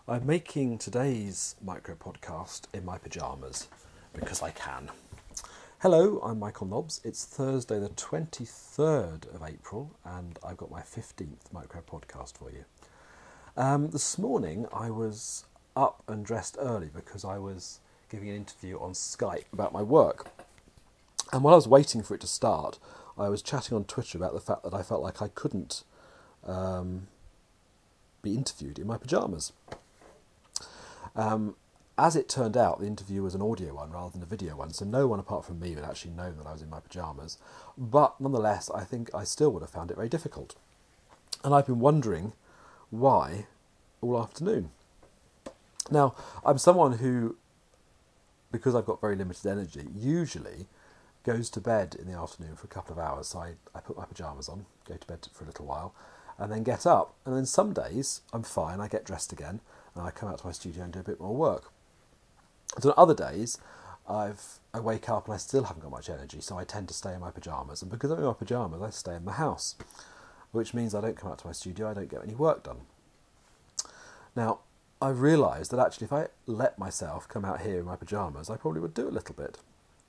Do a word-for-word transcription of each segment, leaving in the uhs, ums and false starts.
I'm making today's micro podcast in my pyjamas because I can. Hello, I'm Michael Nobbs. It's Thursday the twenty-third of April and I've got my fifteenth micro podcast for you. Um, this morning I was up and dressed early because I was giving an interview on Skype about my work. And while I was waiting for it to start, I was chatting on Twitter about the fact that I felt like I couldn't um, be interviewed in my pyjamas. Um, as it turned out, the interview was an audio one rather than a video one, so no one apart from me would actually know that I was in my pyjamas. But nonetheless, I think I still would have found it very difficult. And I've been wondering why all afternoon. Now, I'm someone who, because I've got very limited energy, usually goes to bed in the afternoon for a couple of hours. So I, I put my pyjamas on, go to bed for a little while, and then get up. And then some days I'm fine, I get dressed again, and I come out to my studio and do a bit more work. So on other days, I've I wake up and I still haven't got much energy, so I tend to stay in my pyjamas. And because I'm in my pyjamas, I stay in the house, which means I don't come out to my studio, I don't get any work done. Now, I've realised that actually if I let myself come out here in my pyjamas, I probably would do a little bit.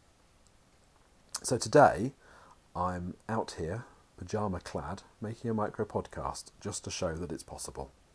So today, I'm out here, pyjama clad, making a micro podcast just to show that it's possible.